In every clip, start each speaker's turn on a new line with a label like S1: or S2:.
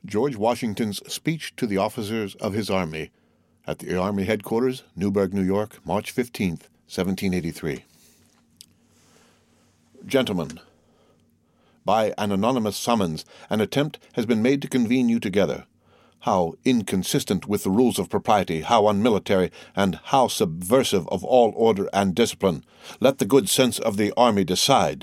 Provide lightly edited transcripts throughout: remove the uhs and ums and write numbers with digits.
S1: George Washington's speech to the officers of his army at the Army Headquarters, Newburgh, New York, March 15th, 1783. Gentlemen, by an anonymous summons, an attempt has been made to convene you together. How inconsistent with the rules of propriety, how unmilitary, and how subversive of all order and discipline, let the good sense of the army decide.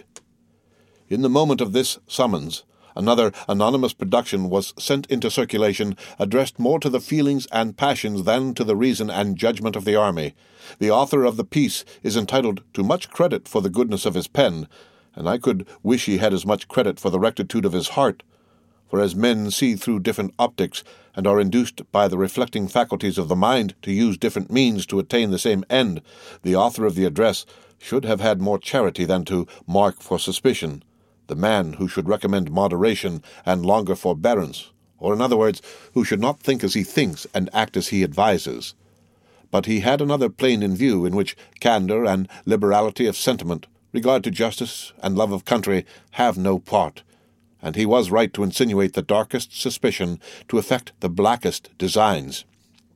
S1: In the moment of this summons, another anonymous production was sent into circulation, addressed more to the feelings and passions than to the reason and judgment of the army. The author of the piece is entitled to much credit for the goodness of his pen, and I could wish he had as much credit for the rectitude of his heart. For as men see through different optics, and are induced by the reflecting faculties of the mind to use different means to attain the same end, the author of the address should have had more charity than to mark for suspicion the man who should recommend moderation and longer forbearance, or in other words, who should not think as he thinks and act as he advises. But he had another plane in view in which candor and liberality of sentiment, regard to justice and love of country have no part, and he was right to insinuate the darkest suspicion, to effect the blackest designs.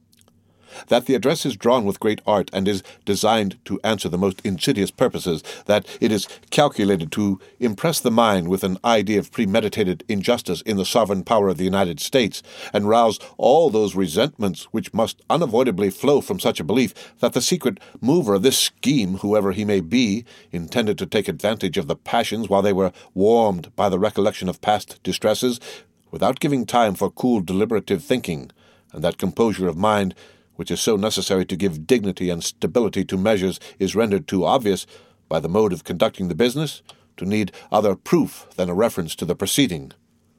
S1: That the address is drawn with great art and is designed to answer the most insidious purposes, that it is calculated to impress the mind with an idea of premeditated injustice in the sovereign power of the United States, and rouse all those resentments which must unavoidably flow from such a belief, that the secret mover of this scheme, whoever he may be, intended to take advantage of the passions while they were warmed by the recollection of past distresses, without giving time for cool deliberative thinking, and that composure of mind which is so necessary to give dignity and stability to measures, is rendered too obvious by the mode of conducting the business to need other proof than a reference to the preceding.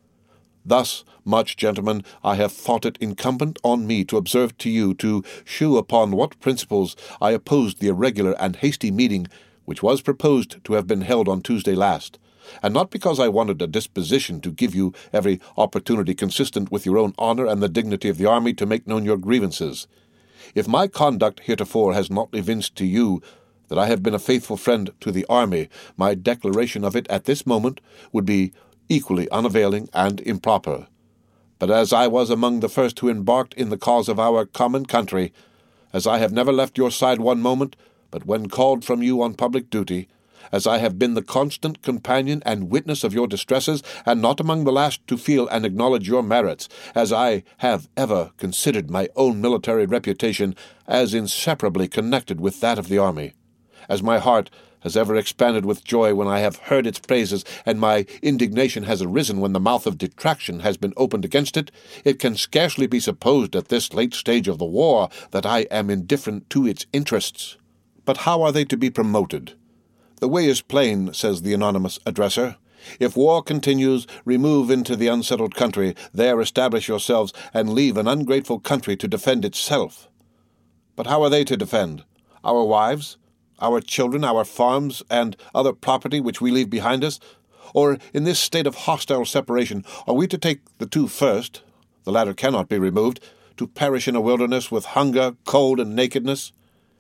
S1: Thus much, gentlemen, I have thought it incumbent on me to observe to you, to shew upon what principles I opposed the irregular and hasty meeting which was proposed to have been held on Tuesday last, and not because I wanted a disposition to give you every opportunity consistent with your own honor and the dignity of the army to make known your grievances. If my conduct heretofore has not evinced to you that I have been a faithful friend to the army, my declaration of it at this moment would be equally unavailing and improper. But as I was among the first who embarked in the cause of our common country, as I have never left your side one moment, but when called from you on public duty, as I have been the constant companion and witness of your distresses, and not among the last to feel and acknowledge your merits, as I have ever considered my own military reputation as inseparably connected with that of the army, as my heart has ever expanded with joy when I have heard its praises, and my indignation has arisen when the mouth of detraction has been opened against it, it can scarcely be supposed at this late stage of the war that I am indifferent to its interests. But how are they to be promoted? The way is plain, says the anonymous addresser. If war continues, remove into the unsettled country, there establish yourselves, and leave an ungrateful country to defend itself. But how are they to defend? Our wives, our children, our farms, and other property which we leave behind us? Or, in this state of hostile separation, are we to take the two first, the latter cannot be removed, to perish in a wilderness with hunger, cold, and nakedness?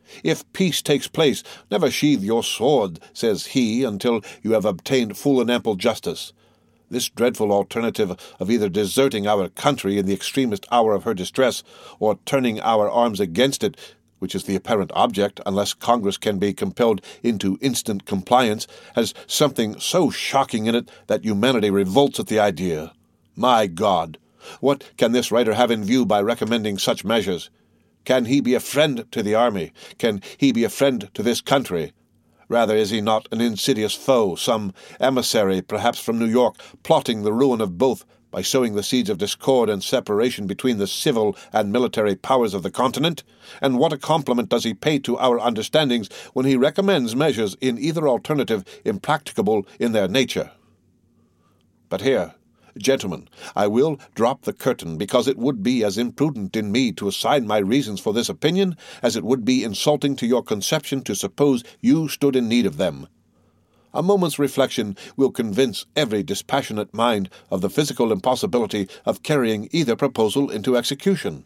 S1: If peace takes place, never sheathe your sword, says he, until you have obtained full and ample justice. This dreadful alternative of either deserting our country in the extremest hour of her distress, or turning our arms against it, which is the apparent object, unless Congress can be compelled into instant compliance, has something so shocking in it that humanity revolts at the idea. My God! What can this writer have in view by recommending such measures? Can he be a friend to the army? Can he be a friend to this country? Rather is he not an insidious foe, some emissary, perhaps from New York, plotting the ruin of both by sowing the seeds of discord and separation between the civil and military powers of the continent? And what a compliment does he pay to our understandings when he recommends measures in either alternative impracticable in their nature? But here, gentlemen, I will drop the curtain, because it would be as imprudent in me to assign my reasons for this opinion as it would be insulting to your conception to suppose you stood in need of them. A moment's reflection will convince every dispassionate mind of the physical impossibility of carrying either proposal into execution.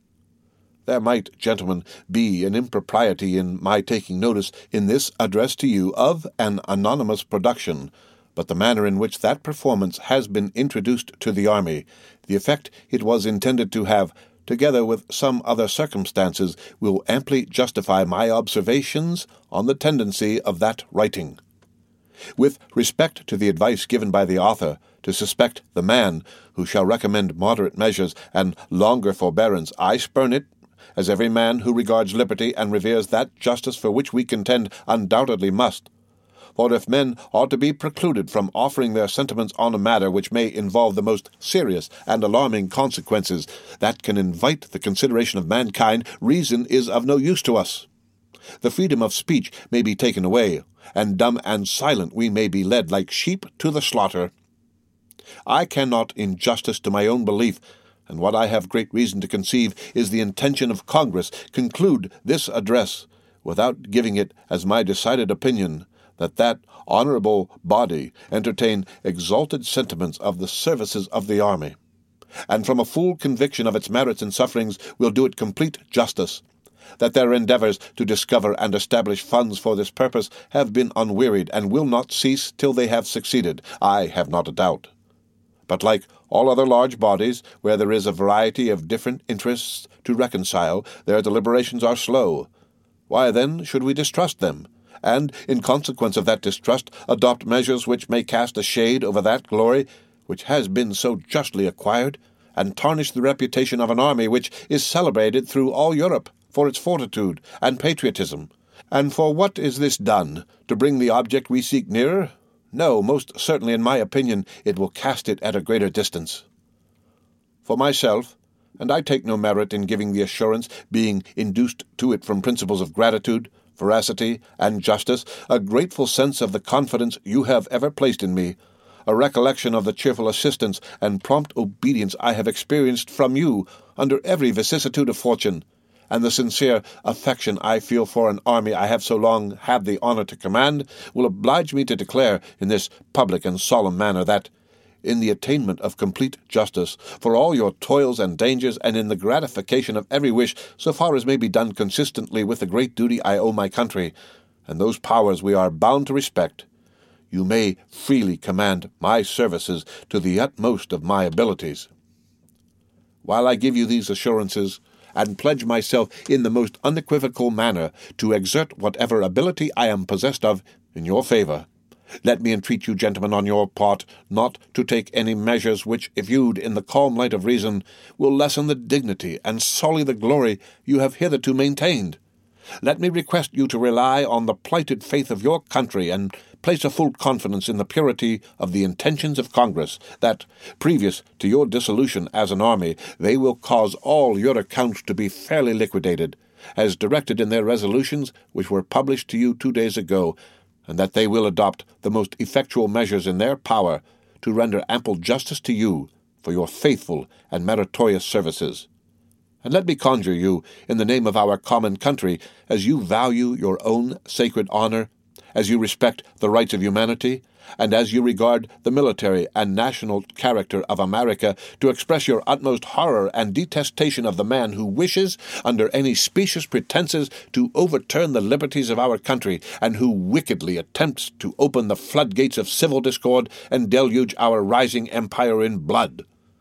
S1: There might, gentlemen, be an impropriety in my taking notice in this address to you of an anonymous production, but the manner in which that performance has been introduced to the army, the effect it was intended to have, together with some other circumstances, will amply justify my observations on the tendency of that writing. With respect to the advice given by the author to suspect the man who shall recommend moderate measures and longer forbearance, I spurn it, as every man who regards liberty and reveres that justice for which we contend undoubtedly must. For if men ought to be precluded from offering their sentiments on a matter which may involve the most serious and alarming consequences that can invite the consideration of mankind, reason is of no use to us. The freedom of speech may be taken away, and dumb and silent we may be led like sheep to the slaughter. I cannot, in justice to my own belief, and what I have great reason to conceive is the intention of Congress, conclude this address without giving it as my decided opinion that honorable body entertain exalted sentiments of the services of the army, and from a full conviction of its merits and sufferings will do it complete justice, that their endeavors to discover and establish funds for this purpose have been unwearied and will not cease till they have succeeded, I have not a doubt. But like all other large bodies, where there is a variety of different interests to reconcile, their deliberations are slow. Why, then, should we distrust them, and, in consequence of that distrust, adopt measures which may cast a shade over that glory which has been so justly acquired, and tarnish the reputation of an army which is celebrated through all Europe for its fortitude and patriotism? And for what is this done? To bring the object we seek nearer? No, most certainly, in my opinion, it will cast it at a greater distance. For myself, and I take no merit in giving the assurance, being induced to it from principles of gratitude, veracity, and justice, a grateful sense of the confidence you have ever placed in me, a recollection of the cheerful assistance and prompt obedience I have experienced from you under every vicissitude of fortune, and the sincere affection I feel for an army I have so long had the honor to command, will oblige me to declare in this public and solemn manner that, in the attainment of complete justice, for all your toils and dangers, and in the gratification of every wish, so far as may be done consistently with the great duty I owe my country, and those powers we are bound to respect, you may freely command my services to the utmost of my abilities. While I give you these assurances, and pledge myself in the most unequivocal manner to exert whatever ability I am possessed of in your favor, let me entreat you, gentlemen, on your part, not to take any measures which, if viewed in the calm light of reason, will lessen the dignity and sully the glory you have hitherto maintained. Let me request you to rely on the plighted faith of your country, and place a full confidence in the purity of the intentions of Congress, that, previous to your dissolution as an army, they will cause all your accounts to be fairly liquidated, as directed in their resolutions which were published to you 2 days ago, and that they will adopt the most effectual measures in their power to render ample justice to you for your faithful and meritorious services. And let me conjure you, in the name of our common country, as you value your own sacred honor, as you respect the rights of humanity, and as you regard the military and national character of America, to express your utmost horror and detestation of the man who wishes, under any specious pretenses, to overturn the liberties of our country, and who wickedly attempts to open the floodgates of civil discord and deluge our rising empire in blood.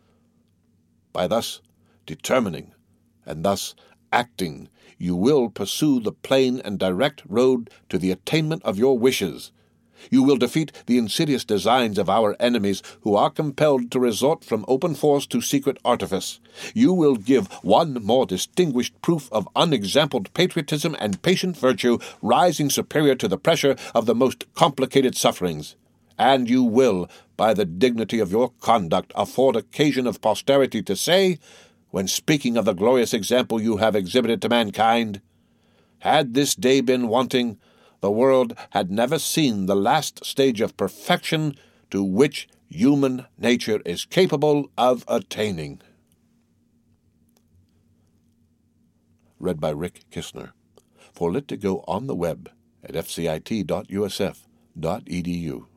S1: By thus determining, and thus acting, you will pursue the plain and direct road to the attainment of your wishes. You will defeat the insidious designs of our enemies, who are compelled to resort from open force to secret artifice. You will give one more distinguished proof of unexampled patriotism and patient virtue, rising superior to the pressure of the most complicated sufferings. And you will, by the dignity of your conduct, afford occasion of posterity to say, when speaking of the glorious example you have exhibited to mankind, had this day been wanting, the world had never seen the last stage of perfection to which human nature is capable of attaining. Read by Rick Kistner. For Lit to Go on the web at fcit.usf.edu.